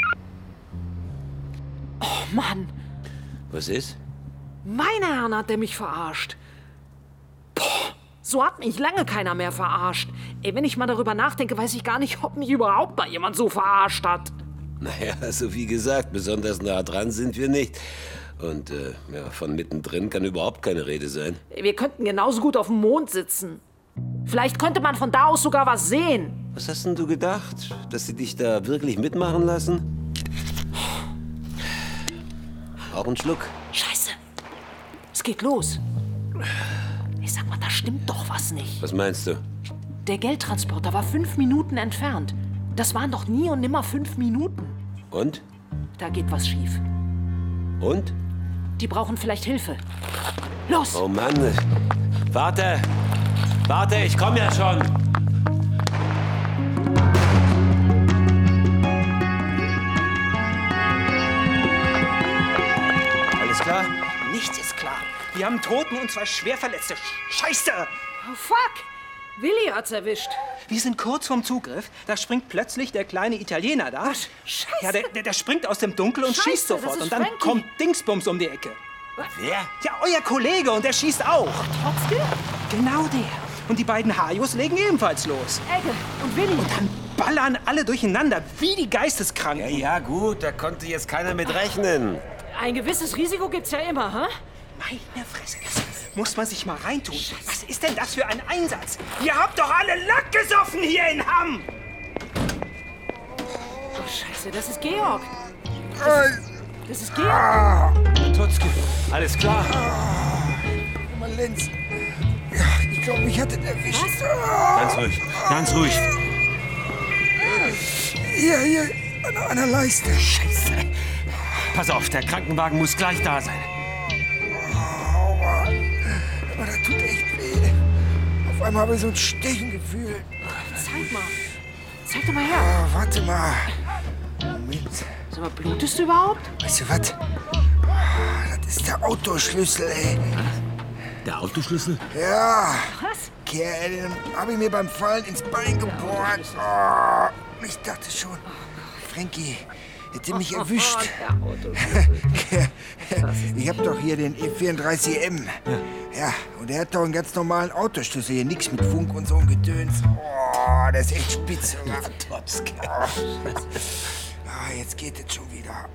N: Oh Mann,
G: Was ist?
N: meine Herren hat der mich verarscht. Boah, so hat mich lange keiner mehr verarscht. Ey, wenn ich mal darüber nachdenke, weiß ich gar nicht, ob mich überhaupt mal jemand so verarscht hat.
G: Naja, also wie gesagt, besonders nah dran sind wir nicht. Und äh, ja, von mittendrin kann überhaupt keine Rede sein.
N: Wir könnten genauso gut auf dem Mond sitzen. Vielleicht könnte man von da aus sogar was sehen.
G: Was hast denn du gedacht? Dass sie dich da wirklich mitmachen lassen? Auch ein Schluck.
N: Scheiße. Es geht los. Ich sag mal, da stimmt doch was nicht.
G: Was meinst du?
N: Der Geldtransporter war fünf Minuten entfernt. Das waren doch nie und nimmer fünf Minuten.
G: Und?
N: Da geht was schief.
G: Und?
N: Die brauchen vielleicht Hilfe. Los!
G: Oh Mann. Warte! Warte, ich komm ja schon!
J: Alles klar? Nichts ist klar. Wir haben Toten und zwei Schwerverletzte. Scheiße!
N: Oh, fuck! Willi hat's erwischt.
M: Wir sind kurz vorm Zugriff. Da springt plötzlich der kleine Italiener da.
N: Scheiße!
M: Ja, der, der, der springt aus dem Dunkel und
N: Scheiße,
M: schießt
N: das
M: sofort.
N: ist
M: Und dann
N: Frankie.
M: kommt Dingsbums um die Ecke.
G: Wer?
M: Ja, euer Kollege und der schießt auch.
N: Trotzdem?
M: Genau der. Und die beiden Hajos legen ebenfalls los.
N: Egge und Willi.
M: Und dann ballern alle durcheinander, wie die Geisteskranken.
G: Ja, ja, gut, da konnte jetzt keiner mit rechnen.
N: Ein gewisses Risiko gibt's ja immer, hä?
M: Meine Fresse, das muss man sich mal reintun. Was ist denn das für ein Einsatz? Ihr habt doch alle Lack gesoffen hier in Hamm!
N: Oh, Scheiße, das ist Georg. Das ist, das ist Georg.
G: Tutzke, alles klar?
J: Mal Lenz. Ja, ich glaube, ich hatte den erwischt.
G: Ganz ruhig, ganz ruhig.
J: Hier, hier, an einer Leiste.
G: Scheiße. Pass auf, der Krankenwagen muss gleich da sein.
J: Aua. Aber das tut echt weh. Auf einmal habe ich so ein Stechengefühl.
N: Zeig mal. Zeig doch mal her.
J: Ah, warte mal. Moment.
N: Sag mal, blutest du überhaupt?
J: Weißt du was? Das ist der Autoschlüssel, ey.
G: Der Autoschlüssel?
J: Ja.
N: Was?
J: Kerl. Dann hab ich mir beim Fallen ins Bein gebohrt. Oh, ich dachte schon, Frankie hätte mich erwischt. Ich hab doch hier den E vierunddreißig M. Ja, und der hat doch einen ganz normalen Autoschlüssel. Hier nix mit Funk und so ein Gedöns. Oh, der ist echt spitze.
G: Totzke.
J: Ah, jetzt geht es schon wieder.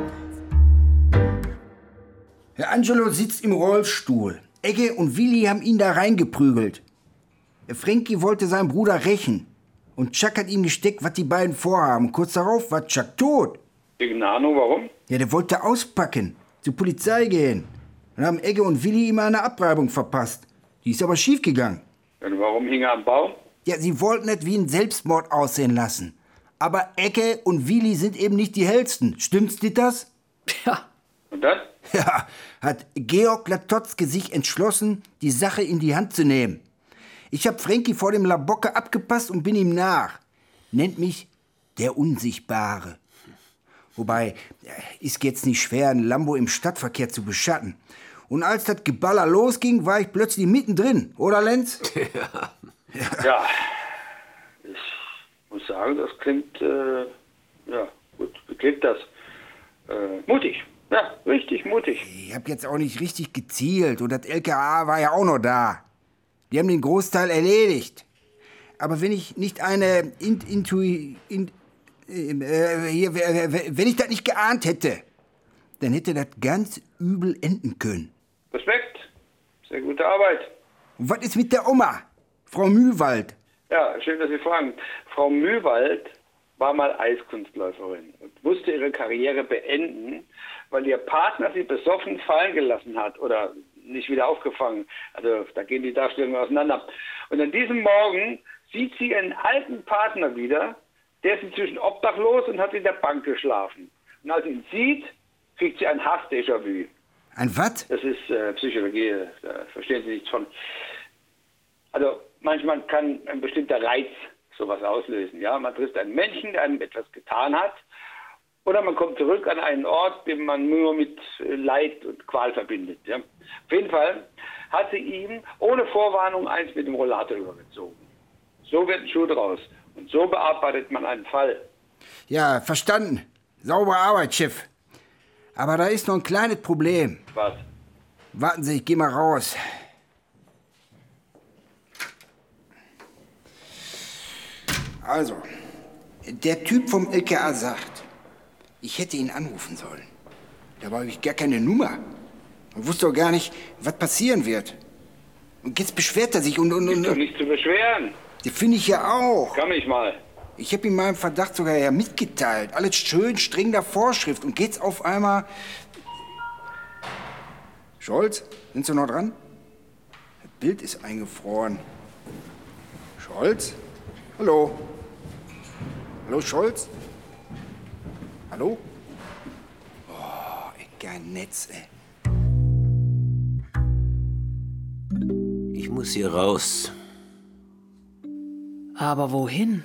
J: Herr Angelo sitzt im Rollstuhl. Egge und Willi haben ihn da reingeprügelt. Der Frankie wollte seinen Bruder rächen. Und Chuck hat ihm gesteckt, was die beiden vorhaben. Kurz darauf war Chuck tot.
E: Irgendeine Ahnung, warum?
J: Ja, der wollte auspacken, zur Polizei gehen. Dann haben Egge und Willi ihm eine Abreibung verpasst. Die ist aber schief gegangen.
E: Und warum hing er am Baum?
J: Ja, sie wollten es wie ein Selbstmord aussehen lassen. Aber Egge und Willi sind eben nicht die hellsten. Stimmt's, Ditters?
N: Ja.
E: Und dann?
J: Ja, hat Georg Latotzke sich entschlossen, die Sache in die Hand zu nehmen. Ich hab Frankie vor dem Labocke abgepasst und bin ihm nach. Nennt mich der Unsichtbare. Wobei, ist jetzt nicht schwer, ein Lambo im Stadtverkehr zu beschatten. Und als das Geballer losging, war ich plötzlich mittendrin, oder Lenz?
E: Ja. Ja. Ja. Ich muss sagen, das klingt, äh, ja, gut, wie klingt das? Äh, mutig. Ja, richtig mutig.
J: Ich hab jetzt auch nicht richtig gezielt und das L K A war ja auch noch da. Die haben den Großteil erledigt. Aber wenn ich nicht eine in, Intui... In, äh, hier, wenn ich das nicht geahnt hätte, dann hätte das ganz übel enden können.
E: Respekt. Sehr gute Arbeit.
J: Und was ist mit der Oma, Frau Mühlwald?
E: Ja, schön, dass Sie fragen. Frau Mühlwald war mal Eiskunstläuferin und musste ihre Karriere beenden, weil ihr Partner sie besoffen fallen gelassen hat oder nicht wieder aufgefangen. Also da gehen die Darstellungen auseinander. Und an diesem Morgen sieht sie einen alten Partner wieder, der ist inzwischen obdachlos und hat in der Bank geschlafen. Und als sie ihn sieht, kriegt sie ein Hass-Déjà-vu.
J: Ein was?
E: Das ist äh, Psychologie, da verstehen Sie nichts von. Also manchmal kann ein bestimmter Reiz sowas auslösen. Ja? Man trifft einen Menschen, der einem etwas getan hat, oder man kommt zurück an einen Ort, den man nur mit Leid und Qual verbindet. Ja? Auf jeden Fall hat sie ihm ohne Vorwarnung eins mit dem Rollator übergezogen. So wird ein Schuh draus. Und so bearbeitet man einen Fall.
J: Ja, verstanden. Saubere Arbeit, Chef. Aber da ist noch ein kleines Problem.
E: Was?
J: Warten Sie, ich geh mal raus. Also, der Typ vom L K A sagt, ich hätte ihn anrufen sollen. Dabei habe ich gar keine Nummer. Und wusste auch gar nicht, was passieren wird. Und jetzt beschwert er sich und... und, und
E: ist doch nicht zu beschweren.
J: Das finde ich ja auch.
E: Kann mich mal.
J: Ich habe ihm meinen Verdacht sogar ja mitgeteilt. Alles schön streng nach Vorschrift. Und geht's auf einmal... Scholz, sind Sie noch dran? Das Bild ist eingefroren. Scholz? Hallo? Hallo, Scholz? Hallo? Oh, kein Netz, ey.
G: Ich muss hier raus.
N: Aber wohin?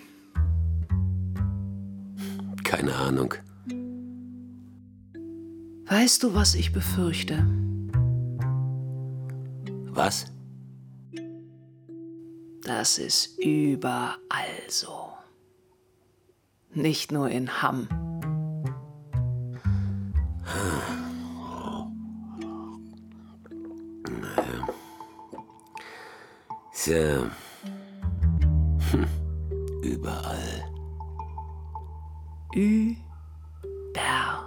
G: Keine Ahnung.
N: Weißt du, was ich befürchte?
G: Was?
N: Das ist überall so. Nicht nur in Hamm.
G: So. Hm. Überall.
N: Überall.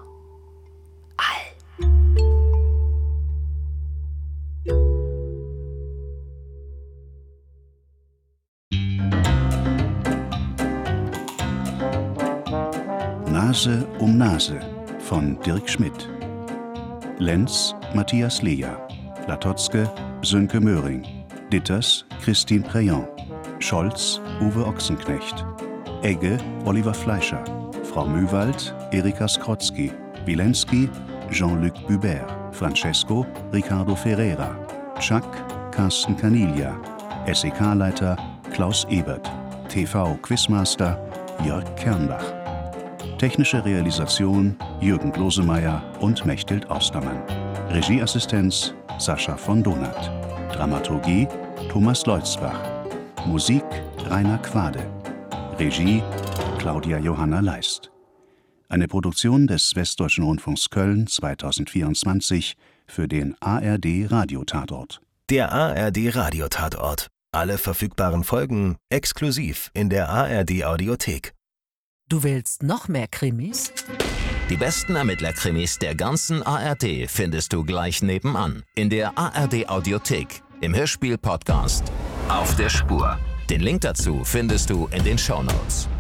D: Nase um Nase von Dirk Schmidt. Lenz Matthias Leher. Latotzke Sönke Möhring. Ditters Christine Preyon. Scholz Uwe Ochsenknecht. Egge Oliver Fleischer. Frau Mühlwald Erika Skrotzki. Wilenski Jean-Luc Bubert. Francesco Ricardo Ferreira. Chuck Carsten Caniglia. S E K-Leiter Klaus Ebert. T V-Quizmaster Jörg Kernbach. Technische Realisation Jürgen Glosemeyer und Mechthild Ostermann. Regieassistenz Sascha von Donath. Dramaturgie Thomas Leutzbach. Musik Rainer Quade. Regie Claudia Johanna Leist. Eine Produktion des Westdeutschen Rundfunks Köln zweitausendvierundzwanzig für den A R D Radiotatort.
A: Der A R D Radiotatort. Alle verfügbaren Folgen exklusiv in der A R D Audiothek.
P: Du willst noch mehr Krimis?
Q: Die besten Ermittlerkrimis der ganzen A R D findest du gleich nebenan in der A R D Audiothek im Hörspiel-Podcast Auf der Spur. Den Link dazu findest du in den Shownotes.